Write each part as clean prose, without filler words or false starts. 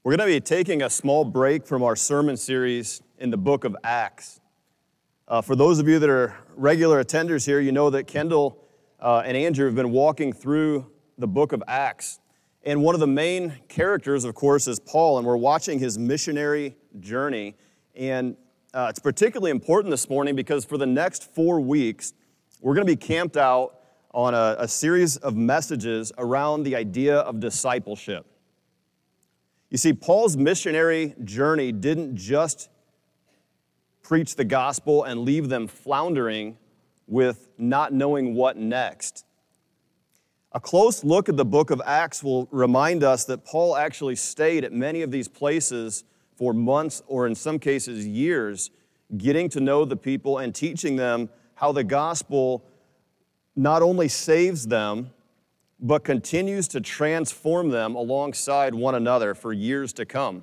We're going to be taking a small break from our sermon series in the book of Acts. For those of you that are regular attenders here, you know that Kendall and Andrew have been walking through the book of Acts. And one of the main characters, of course, is Paul, and we're watching his missionary journey. And it's particularly important this morning because for the next 4 weeks, we're going to be camped out on a series of messages around the idea of discipleship. You see, Paul's missionary journey didn't just preach the gospel and leave them floundering with not knowing what next. A close look at the book of Acts will remind us that Paul actually stayed at many of these places for months or in some cases years, getting to know the people and teaching them how the gospel not only saves them, but continues to transform them alongside one another for years to come.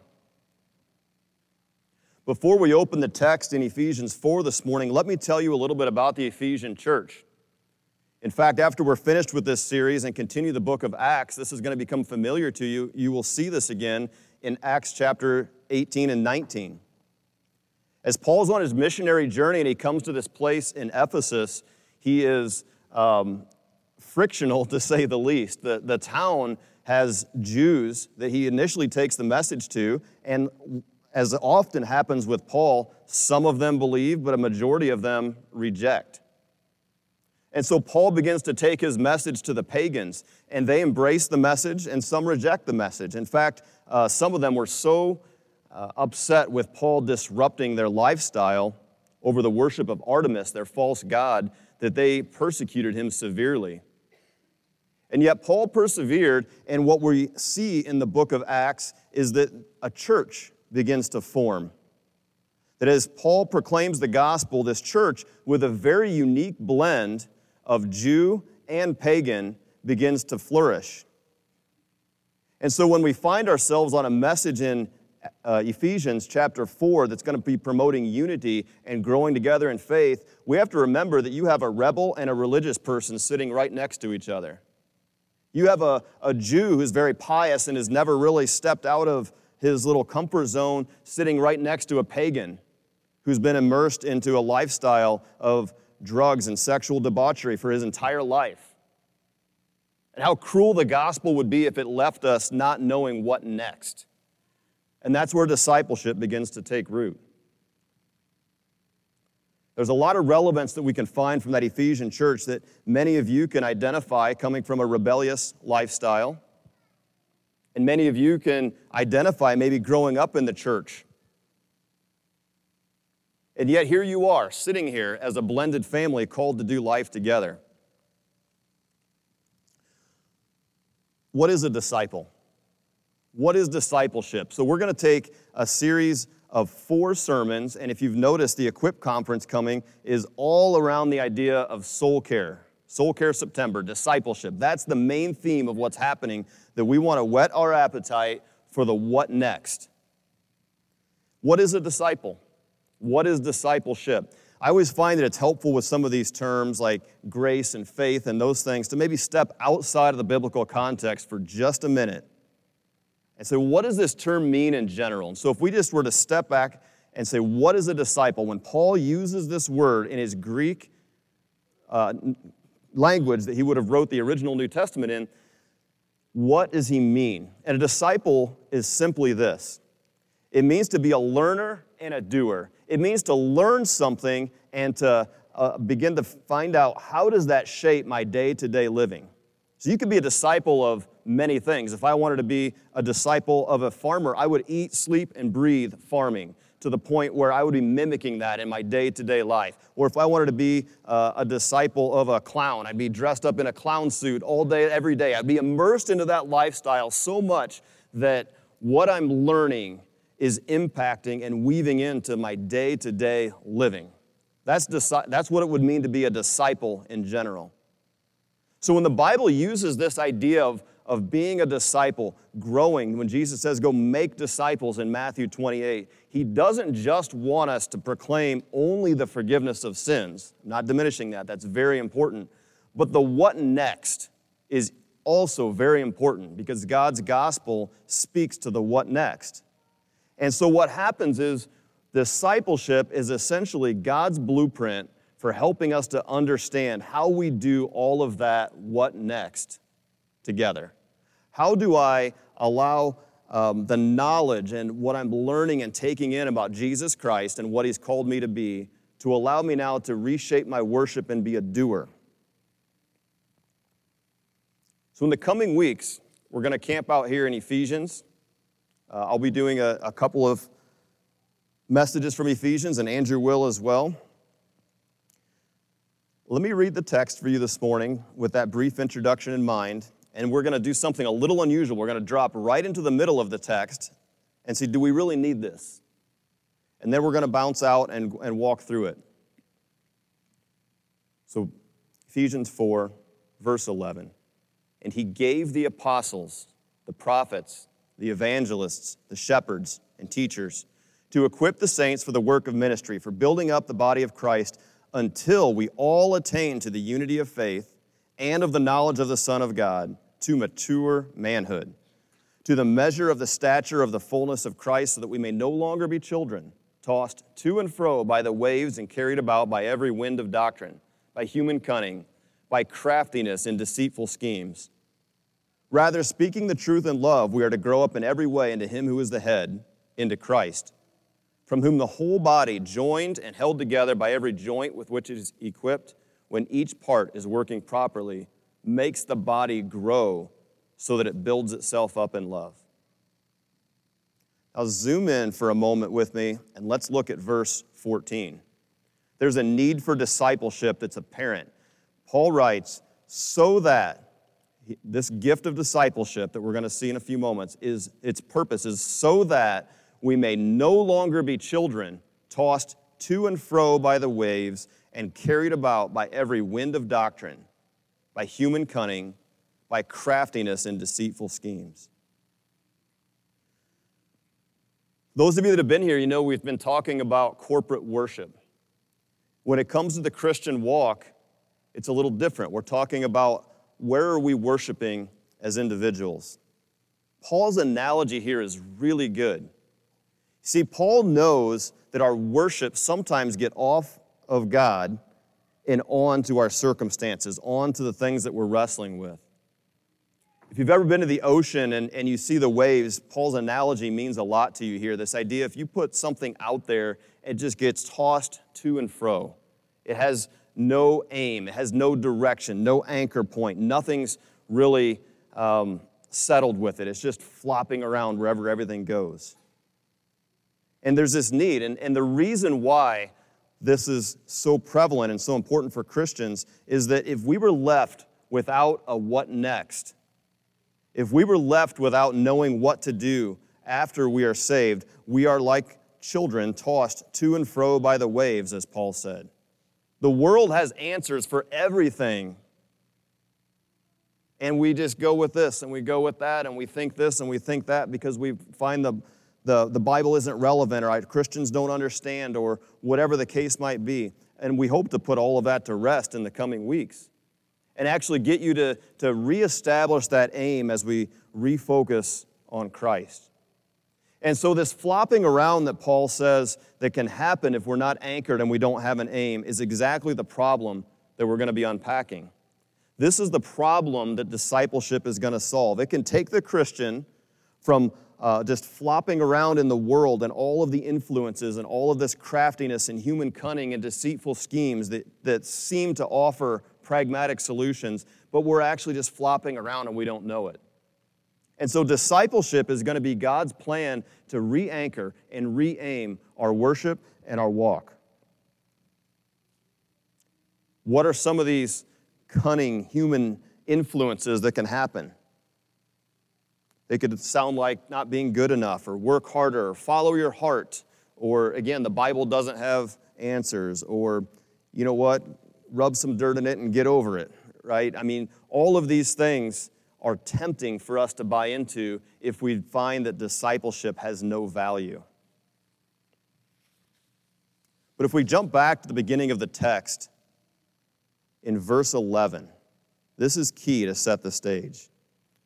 Before we open the text in Ephesians 4 this morning, let me tell you a little bit about the Ephesian church. In fact, after we're finished with this series and continue the book of Acts, this is going to become familiar to you. You will see this again in Acts chapter 18 and 19. As Paul's on his missionary journey and he comes to this place in Ephesus, he is frictional, to say the least. The town has Jews that he initially takes the message to, and as often happens with Paul, some of them believe, but a majority of them reject. And so Paul begins to take his message to the pagans, and they embrace the message, and some reject the message. In fact, some of them were so upset with Paul disrupting their lifestyle over the worship of Artemis, their false god, that they persecuted him severely. And yet Paul persevered, and what we see in the book of Acts is that a church begins to form. That as Paul proclaims the gospel, this church, with a very unique blend of Jew and pagan, begins to flourish. And so when we find ourselves on a message in Ephesians chapter 4 that's going to be promoting unity and growing together in faith, we have to remember that you have a rebel and a religious person sitting right next to each other. You have a Jew who's very pious and has never really stepped out of his little comfort zone, sitting right next to a pagan who's been immersed into a lifestyle of drugs and sexual debauchery for his entire life. And how cruel the gospel would be if it left us not knowing what next. And that's where discipleship begins to take root. There's a lot of relevance that we can find from that Ephesian church that many of you can identify coming from a rebellious lifestyle. And many of you can identify maybe growing up in the church. And yet here you are, sitting here as a blended family called to do life together. What is a disciple? What is discipleship? So we're going to take a series of 4 sermons, and if you've noticed, the Equip Conference coming is all around the idea of soul care. Soul Care September, discipleship. That's the main theme of what's happening, that we want to whet our appetite for the what next. What is a disciple? What is discipleship? I always find that it's helpful with some of these terms like grace and faith and those things to maybe step outside of the biblical context for just a minute and say, what does this term mean in general? And so if we just were to step back and say, what is a disciple? When Paul uses this word in his Greek language that he would have wrote the original New Testament in, what does he mean? And a disciple is simply this. It means to be a learner and a doer. It means to learn something and to begin to find out how does that shape my day-to-day living. So you could be a disciple of many things. If I wanted to be a disciple of a farmer, I would eat, sleep, and breathe farming to the point where I would be mimicking that in my day-to-day life. Or if I wanted to be a disciple of a clown, I'd be dressed up in a clown suit all day, every day. I'd be immersed into that lifestyle so much that what I'm learning is impacting and weaving into my day-to-day living. That's what it would mean to be a disciple in general. So when the Bible uses this idea of being a disciple, growing, when Jesus says, go make disciples in Matthew 28, he doesn't just want us to proclaim only the forgiveness of sins. I'm not diminishing that. That's very important. But the what next is also very important because God's gospel speaks to the what next. And so what happens is discipleship is essentially God's blueprint for helping us to understand how we do all of that what next together. How do I allow the knowledge and what I'm learning and taking in about Jesus Christ and what He's called me to be to allow me now to reshape my worship and be a doer? So in the coming weeks, we're going to camp out here in Ephesians. I'll be doing a couple of messages from Ephesians, and Andrew will as well. Let me read the text for you this morning with that brief introduction in mind, and we're going to do something a little unusual. We're going to drop right into the middle of the text and see, do we really need this? And then we're going to bounce out and walk through it. So Ephesians 4, verse 11. And He gave the apostles, the prophets, the evangelists, the shepherds, and teachers to equip the saints for the work of ministry, for building up the body of Christ until we all attain to the unity of faith and of the knowledge of the Son of God, to mature manhood, to the measure of the stature of the fullness of Christ, so that we may no longer be children, tossed to and fro by the waves and carried about by every wind of doctrine, by human cunning, by craftiness and deceitful schemes. Rather, speaking the truth in love, we are to grow up in every way into Him who is the head, into Christ, from whom the whole body, joined and held together by every joint with which it is equipped, when each part is working properly, makes the body grow so that it builds itself up in love. Now zoom in for a moment with me, and let's look at verse 14. There's a need for discipleship that's apparent. Paul writes, so that this gift of discipleship that we're going to see in a few moments, its purpose is so that we may no longer be children, tossed to and fro by the waves and carried about by every wind of doctrine, by human cunning, by craftiness and deceitful schemes. Those of you that have been here, you know we've been talking about corporate worship. When it comes to the Christian walk, it's a little different. We're talking about where are we worshiping as individuals. Paul's analogy here is really good. See, Paul knows that our worship sometimes get off of God and on to our circumstances, on to the things that we're wrestling with. If you've ever been to the ocean and you see the waves, Paul's analogy means a lot to you here. This idea, if you put something out there, it just gets tossed to and fro. It has no aim. It has no direction, no anchor point. Nothing's really settled with it. It's just flopping around wherever everything goes. And there's this need. And the reason why this is so prevalent and so important for Christians is that if we were left without a what next, if we were left without knowing what to do after we are saved, we are like children tossed to and fro by the waves, as Paul said. The world has answers for everything. And we just go with this and we go with that and we think this and we think that because we find the Bible isn't relevant or Christians don't understand or whatever the case might be. And we hope to put all of that to rest in the coming weeks and actually get you to reestablish that aim as we refocus on Christ. And so this flopping around that Paul says that can happen if we're not anchored and we don't have an aim is exactly the problem that we're going to be unpacking. This is the problem that discipleship is going to solve. It can take the Christian from just flopping around in the world and all of the influences and all of this craftiness and human cunning and deceitful schemes that seem to offer pragmatic solutions, but we're actually just flopping around and we don't know it. And so discipleship is going to be God's plan to re-anchor and re-aim our worship and our walk. What are some of these cunning human influences that can happen? They could sound like not being good enough or work harder or follow your heart or, again, the Bible doesn't have answers or, you know what, rub some dirt in it and get over it, right? I mean, all of these things are tempting for us to buy into if we find that discipleship has no value. But if we jump back to the beginning of the text, in verse 11, this is key to set the stage.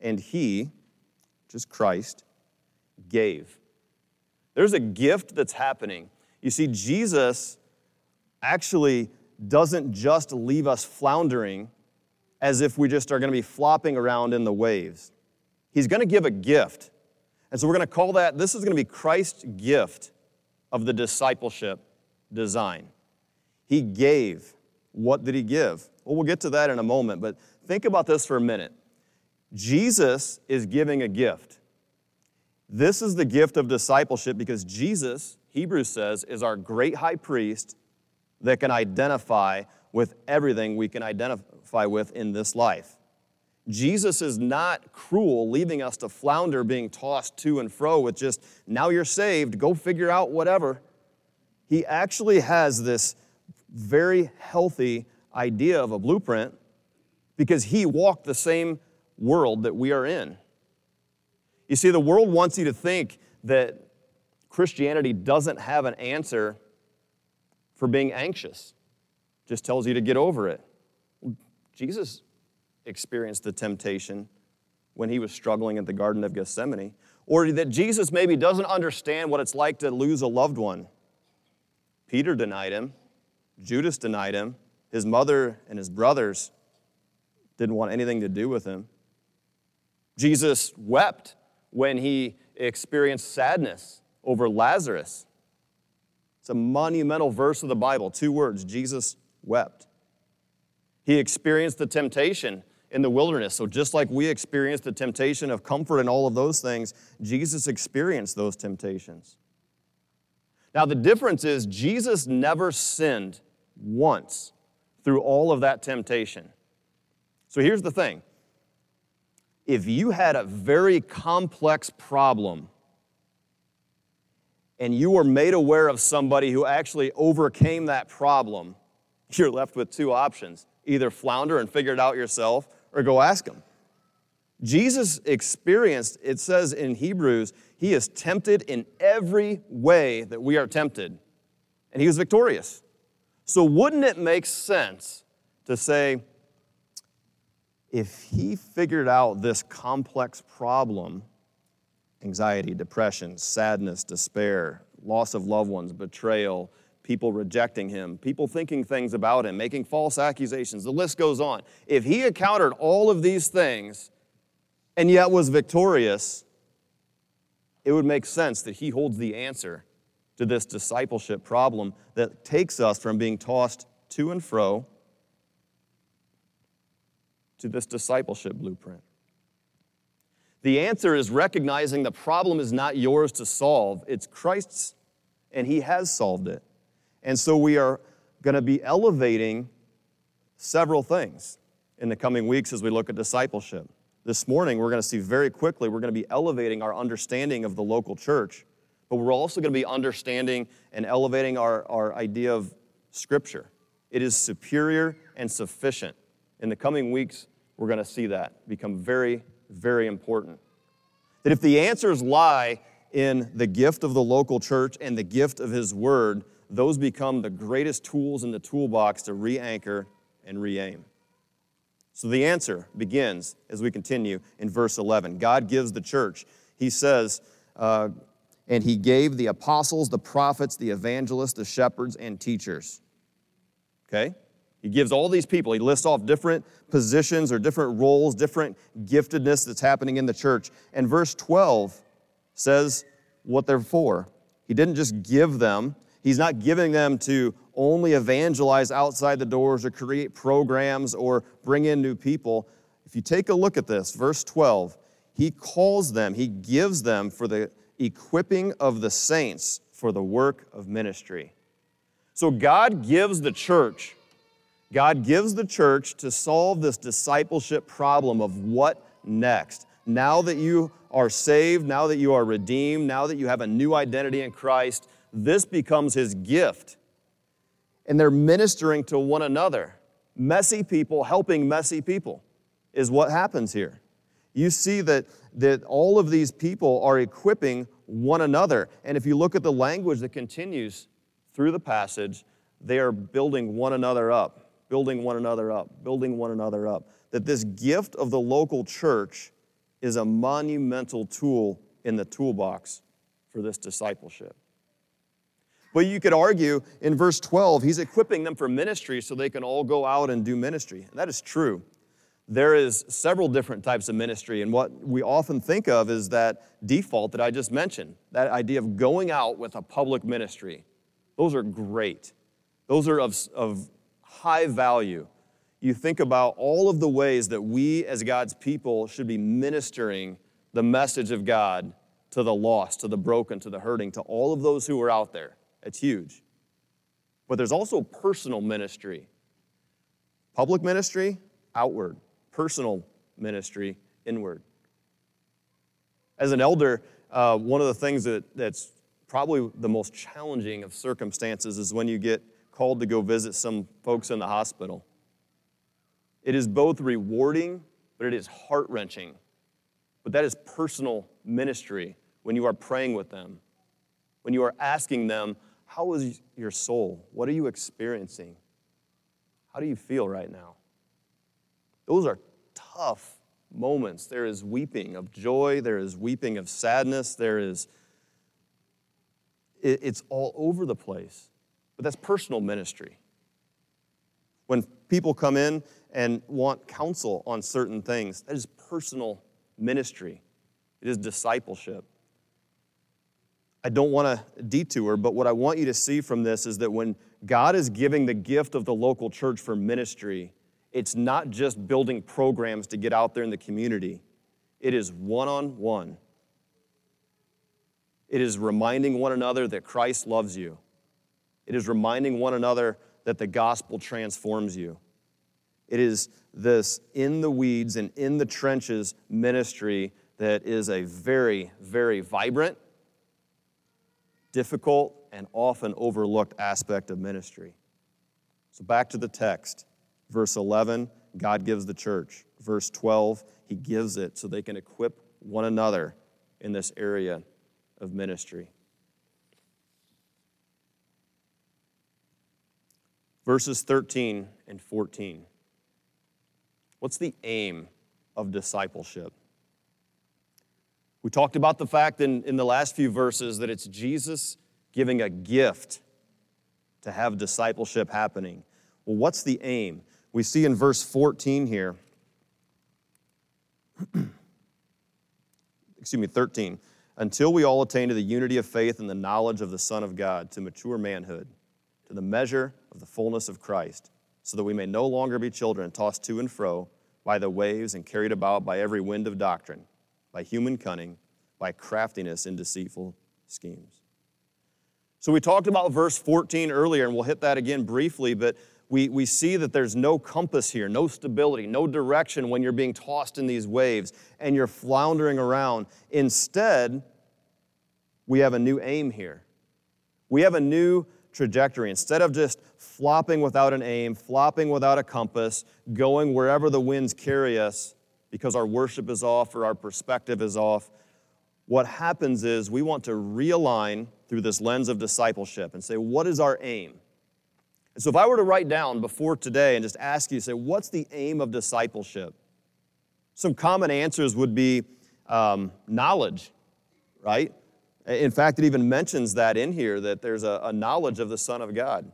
and he, which is Christ, gave. There's a gift that's happening. You see, Jesus actually doesn't just leave us floundering as if we just are going to be flopping around in the waves. He's going to give a gift. And so we're going to call that, this is going to be Christ's gift of the discipleship design. He gave. What did he give? Well, we'll get to that in a moment, but think about this for a minute. Jesus is giving a gift. This is the gift of discipleship because Jesus, Hebrews says, is our great high priest that can identify with everything we can identify with in this life. Jesus is not cruel, leaving us to flounder, being tossed to and fro with just, now you're saved, go figure out whatever. He actually has this very healthy idea of a blueprint because he walked the same world that we are in. You see, the world wants you to think that Christianity doesn't have an answer for being anxious. Just tells you to get over it. Jesus experienced the temptation when he was struggling at the Garden of Gethsemane. Or that Jesus maybe doesn't understand what it's like to lose a loved one. Peter denied him. Judas denied him. His mother and his brothers didn't want anything to do with him. Jesus wept when he experienced sadness over Lazarus. It's a monumental verse of the Bible, 2 words, Jesus wept. He experienced the temptation in the wilderness. So just like we experienced the temptation of comfort and all of those things, Jesus experienced those temptations. Now the difference is Jesus never sinned once through all of that temptation. So here's the thing. If you had a very complex problem and you were made aware of somebody who actually overcame that problem, you're left with 2 options. Either flounder and figure it out yourself or go ask him. Jesus experienced, it says in Hebrews, he is tempted in every way that we are tempted. And he was victorious. So wouldn't it make sense to say, if he figured out this complex problem, anxiety, depression, sadness, despair, loss of loved ones, betrayal, people rejecting him, people thinking things about him, making false accusations, the list goes on. If he encountered all of these things and yet was victorious, it would make sense that he holds the answer to this discipleship problem that takes us from being tossed to and fro to this discipleship blueprint. The answer is recognizing the problem is not yours to solve, it's Christ's, and he has solved it. And so we are going to be elevating several things in the coming weeks as we look at discipleship. This morning, we're going to see very quickly, we're going to be elevating our understanding of the local church, but we're also going to be understanding and elevating our idea of Scripture. It is superior and sufficient. In the coming weeks, we're going to see that become very, very important. That if the answers lie in the gift of the local church and the gift of His Word, those become the greatest tools in the toolbox to re-anchor and re-aim. So the answer begins as we continue in verse 11. God gives the church. He says, and He gave the apostles, the prophets, the evangelists, the shepherds, and teachers. Okay? He gives all these people. He lists off different positions or different roles, different giftedness that's happening in the church. And verse 12 says what they're for. He didn't just give them. He's not giving them to only evangelize outside the doors or create programs or bring in new people. If you take a look at this, verse 12, He calls them, He gives them for the equipping of the saints for the work of ministry. So God gives the church to solve this discipleship problem of what next. Now that you are saved, now that you are redeemed, now that you have a new identity in Christ, this becomes His gift. And they're ministering to one another. Messy people helping messy people is what happens here. You see that all of these people are equipping one another. And if you look at the language that continues through the passage, they are building one another up, building one another up, building one another up. That this gift of the local church is a monumental tool in the toolbox for this discipleship. But you could argue in verse 12, he's equipping them for ministry so they can all go out and do ministry. And that is true. There is several different types of ministry, and what we often think of is that default that I just mentioned, that idea of going out with a public ministry. Those are great. Those are of high value. You think about all of the ways that we as God's people should be ministering the message of God to the lost, to the broken, to the hurting, to all of those who are out there. It's huge. But there's also personal ministry. Public ministry, outward. Personal ministry, inward. As an elder, one of the things that's probably the most challenging of circumstances is when you get called to go visit some folks in the hospital. It is both rewarding, but it is heart-wrenching. But that is personal ministry when you are praying with them, when you are asking them, how is your soul? What are you experiencing? How do you feel right now? Those are tough moments. There is weeping of joy. There is weeping of sadness. It's all over the place. But that's personal ministry. When people come in and want counsel on certain things, that is personal ministry. It is discipleship. I don't want to detour, but what I want you to see from this is that when God is giving the gift of the local church for ministry, it's not just building programs to get out there in the community. It is one-on-one. It is reminding one another that Christ loves you. It is reminding one another that the gospel transforms you. It is this in the weeds and in the trenches ministry that is a very, very vibrant, difficult, and often overlooked aspect of ministry. So back to the text. Verse 11, God gives the church. Verse 12, he gives it so they can equip one another in this area of ministry. Verses 13 and 14. What's the aim of discipleship? We talked about the fact in the last few verses that it's Jesus giving a gift to have discipleship happening. Well, what's the aim? We see in verse 14 here, 13, until we all attain to the unity of faith and the knowledge of the Son of God, to mature manhood, to the measure of the fullness of Christ, so that we may no longer be children tossed to and fro by the waves and carried about by every wind of doctrine, by human cunning, by craftiness in deceitful schemes. So we talked about verse 14 earlier, and we'll hit that again briefly, but we see that there's no compass here, no stability, no direction when you're being tossed in these waves and you're floundering around. Instead, we have a new aim here. We have a new trajectory. Instead of just flopping without an aim, flopping without a compass, going wherever the winds carry us because our worship is off or our perspective is off, what happens is we want to realign through this lens of discipleship and say, what is our aim? And so if I were to write down before today and just ask you, say, what's the aim of discipleship? Some common answers would be knowledge, right? In fact, it even mentions that in here, that there's a knowledge of the Son of God.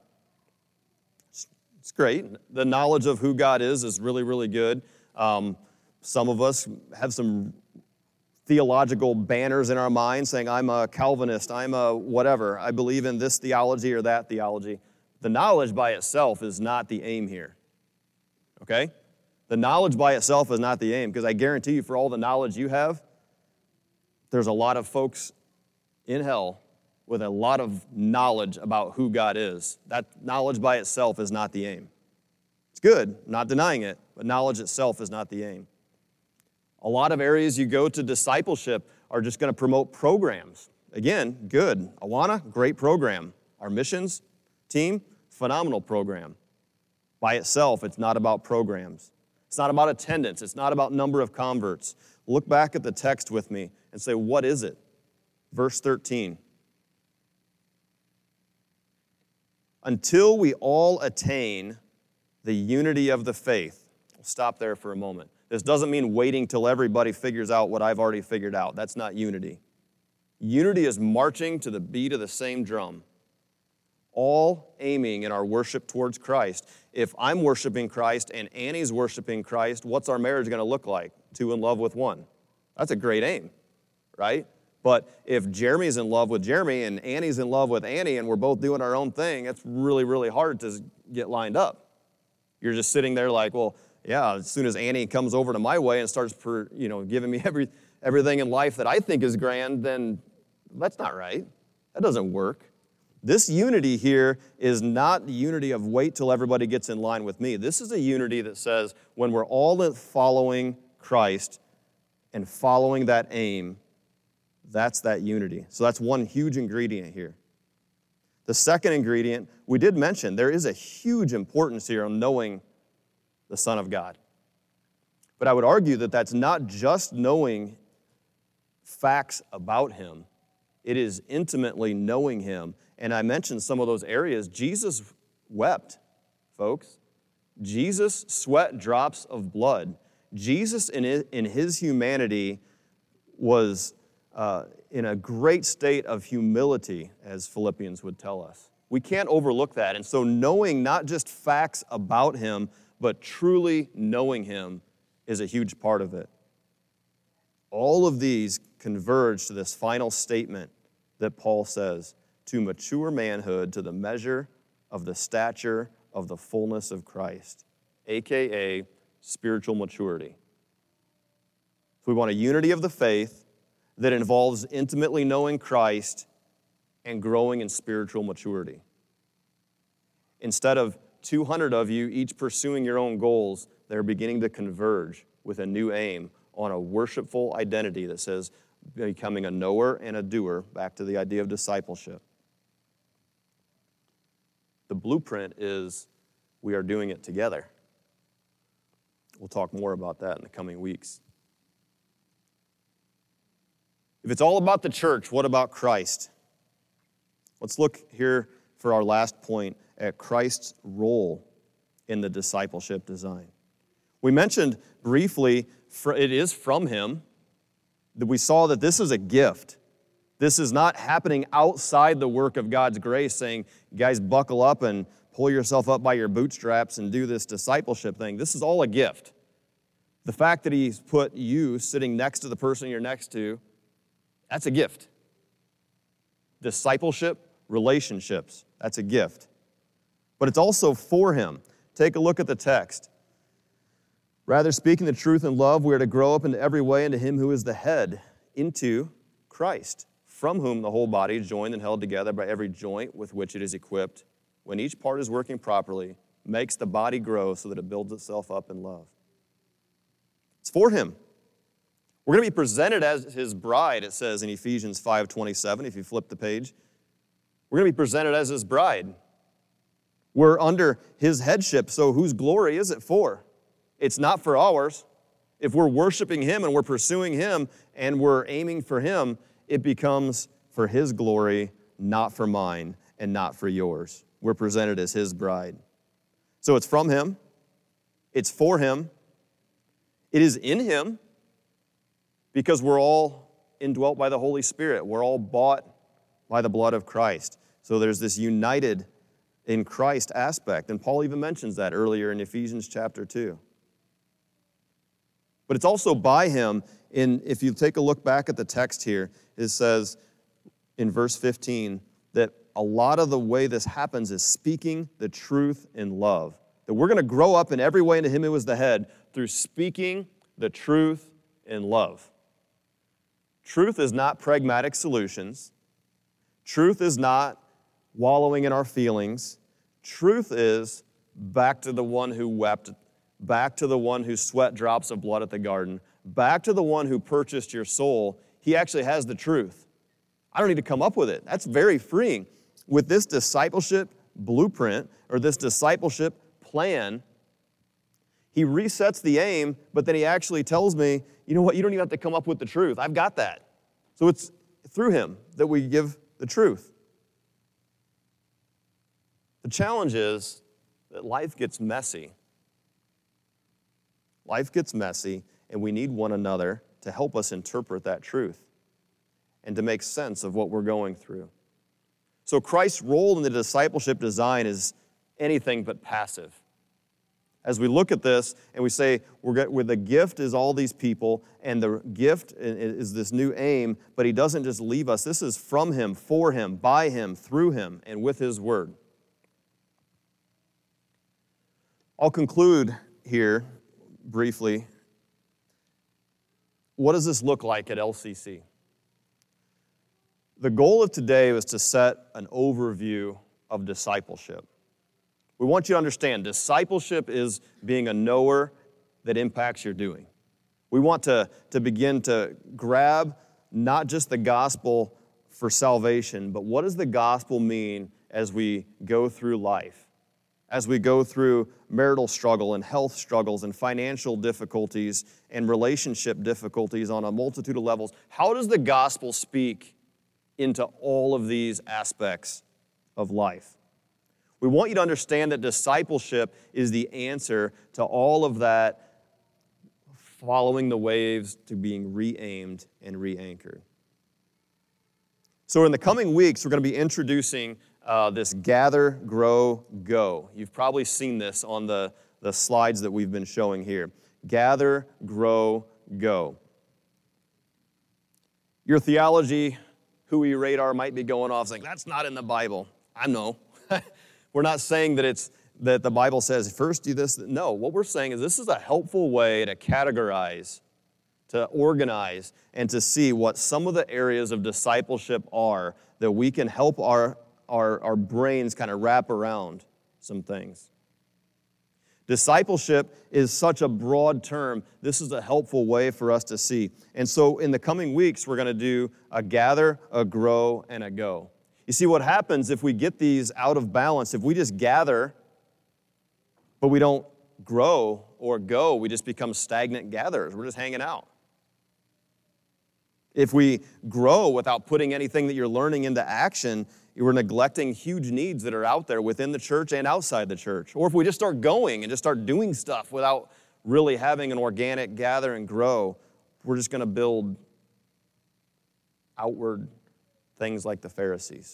It's great. The knowledge of who God is really, really good. Some of us have some theological banners in our mind saying, I'm a Calvinist, I'm a whatever, I believe in this theology or that theology. The knowledge by itself is not the aim here, okay? The knowledge by itself is not the aim, because I guarantee you for all the knowledge you have, there's a lot of folks in hell with a lot of knowledge about who God is. That knowledge by itself is not the aim. It's good, I'm not denying it, but knowledge itself is not the aim. A lot of areas you go to discipleship are just going to promote programs. Again, good. Awana, great program. Our missions team, phenomenal program. By itself, it's not about programs. It's not about attendance. It's not about number of converts. Look back at the text with me and say, what is it? Verse 13. Until we all attain the unity of the faith. We'll stop there for a moment. This doesn't mean waiting till everybody figures out what I've already figured out. That's not unity. Unity is marching to the beat of the same drum, all aiming in our worship towards Christ. If I'm worshiping Christ and Annie's worshiping Christ, what's our marriage going to look like? Two in love with one. That's a great aim, right? But if Jeremy's in love with Jeremy and Annie's in love with Annie and we're both doing our own thing, it's really, really hard to get lined up. You're just sitting there like, well, yeah, as soon as Annie comes over to my way and starts giving me everything in life that I think is grand, then that's not right. That doesn't work. This unity here is not the unity of wait till everybody gets in line with me. This is a unity that says when we're all following Christ and following that aim, that's that unity. So that's one huge ingredient here. The second ingredient, we did mention, there is a huge importance here on knowing the Son of God. But I would argue that that's not just knowing facts about him. It is intimately knowing him. And I mentioned some of those areas. Jesus wept, folks. Jesus sweat drops of blood. Jesus in his humanity was in a great state of humility, as Philippians would tell us. We can't overlook that. And so knowing not just facts about him, but truly knowing him is a huge part of it. All of these converge to this final statement that Paul says, to mature manhood, to the measure of the stature of the fullness of Christ, a.k.a. spiritual maturity. So we want a unity of the faith that involves intimately knowing Christ and growing in spiritual maturity. Instead of 200 of you each pursuing your own goals, they're beginning to converge with a new aim on a worshipful identity that says becoming a knower and a doer, back to the idea of discipleship. The blueprint is we are doing it together. We'll talk more about that in the coming weeks. If it's all about the church, what about Christ? Let's look here for our last point at Christ's role in the discipleship design. We mentioned briefly, it is from him, that we saw that this is a gift. This is not happening outside the work of God's grace, saying, guys, buckle up and pull yourself up by your bootstraps and do this discipleship thing. This is all a gift. The fact that he's put you sitting next to the person you're next to, that's a gift. Discipleship, relationships, that's a gift. But it's also for him. Take a look at the text. Rather, speaking the truth in love, we are to grow up into every way into him who is the head, into Christ, from whom the whole body is joined and held together by every joint with which it is equipped, when each part is working properly, makes the body grow so that it builds itself up in love. It's for him. We're going to be presented as his bride, it says in Ephesians 5:27, if you flip the page. We're going to be presented as his bride. We're under his headship, so whose glory is it for? It's not for ours. If we're worshiping him and we're pursuing him and we're aiming for him, it becomes for his glory, not for mine and not for yours. We're presented as his bride. So it's from him. It's for him. It is in him because we're all indwelt by the Holy Spirit. We're all bought by the blood of Christ. So there's this united in Christ aspect. And Paul even mentions that earlier in Ephesians chapter 2. But it's also by him, if you take a look back at the text here, it says in verse 15 that a lot of the way this happens is speaking the truth in love. That we're going to grow up in every way into him who is the head through speaking the truth in love. Truth is not pragmatic solutions. Truth is not wallowing in our feelings. Truth is back to the one who wept, back to the one who sweat drops of blood at the garden, back to the one who purchased your soul. He actually has the truth. I don't need to come up with it. That's very freeing. With this discipleship blueprint or this discipleship plan, he resets the aim, but then he actually tells me, you know what, you don't even have to come up with the truth. I've got that. So it's through him that we give the truth. The challenge is that life gets messy. Life gets messy, and we need one another to help us interpret that truth and to make sense of what we're going through. So Christ's role in the discipleship design is anything but passive. As we look at this and we say, with the gift is all these people, and the gift is this new aim, but he doesn't just leave us. This is from him, for him, by him, through him, and with his word. I'll conclude here briefly. What does this look like at LCC? The goal of today was to set an overview of discipleship. We want you to understand discipleship is being a knower that impacts your doing. We want to begin to grab not just the gospel for salvation, but what does the gospel mean as we go through life? As we go through marital struggle and health struggles and financial difficulties and relationship difficulties on a multitude of levels, how does the gospel speak into all of these aspects of life? We want you to understand that discipleship is the answer to all of that, following the waves to being re-aimed and re-anchored. So in the coming weeks, we're going to be introducing this Gather, Grow, Go. You've probably seen this on the slides that we've been showing here. Gather, Grow, Go. Your theology, Hui radar might be going off saying, that's not in the Bible. I know. We're not saying that the Bible says, first do this. No, what we're saying is this is a helpful way to categorize, to organize, and to see what some of the areas of discipleship are that we can help our brains kind of wrap around some things. Discipleship is such a broad term. This is a helpful way for us to see. And so in the coming weeks, we're going to do a gather, a grow, and a go. You see, what happens if we get these out of balance, if we just gather, but we don't grow or go, we just become stagnant gatherers. We're just hanging out. If we grow without putting anything that you're learning into action, we're neglecting huge needs that are out there within the church and outside the church. Or if we just start going and just start doing stuff without really having an organic gather and grow, we're just going to build outward things like the Pharisees.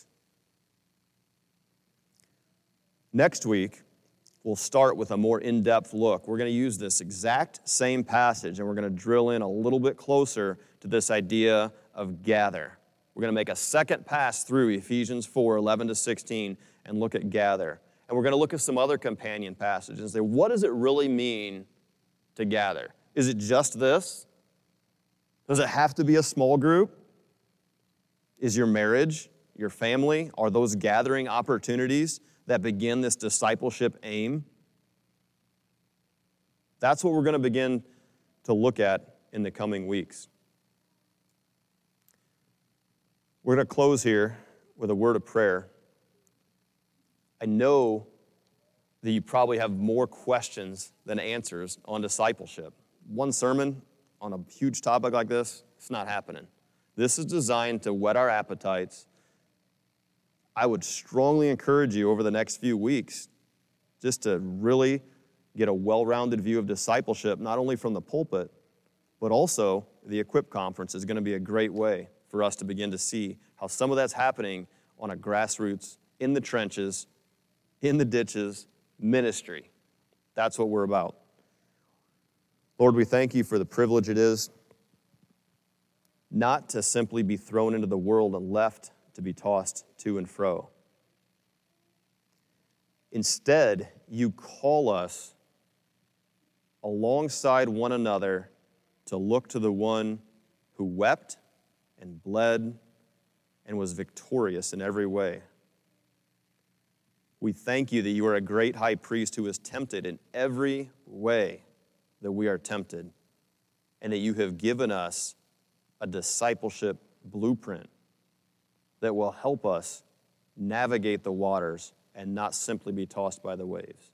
Next week, we'll start with a more in-depth look. We're going to use this exact same passage, and we're going to drill in a little bit closer to this idea of gather. We're going to make a second pass through Ephesians 4, 11 to 16, and look at gather. And we're going to look at some other companion passages and say, what does it really mean to gather? Is it just this? Does it have to be a small group? Is your marriage, your family, are those gathering opportunities that begin this discipleship aim? That's what we're going to begin to look at in the coming weeks. We're going to close here with a word of prayer. I know that you probably have more questions than answers on discipleship. One sermon on a huge topic like this, it's not happening. This is designed to whet our appetites. I would strongly encourage you over the next few weeks just to really get a well-rounded view of discipleship, not only from the pulpit, but also the Equip Conference is going to be a great way for us to begin to see how some of that's happening on a grassroots, in the trenches, in the ditches, ministry. That's what we're about. Lord, we thank you for the privilege it is not to simply be thrown into the world and left to be tossed to and fro. Instead, you call us alongside one another to look to the one who wept and bled and was victorious in every way. We thank you that you are a great high priest who is tempted in every way that we are tempted, and that you have given us a discipleship blueprint that will help us navigate the waters and not simply be tossed by the waves.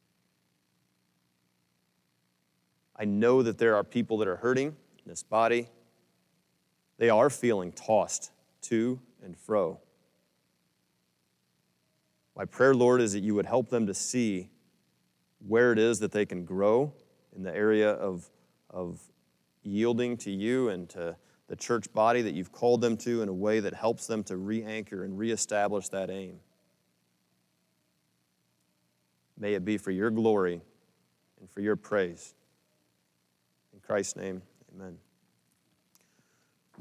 I know that there are people that are hurting in this body. They are feeling tossed to and fro. My prayer, Lord, is that you would help them to see where it is that they can grow in the area of yielding to you and to the church body that you've called them to in a way that helps them to re-anchor and reestablish that aim. May it be for your glory and for your praise. In Christ's name, amen.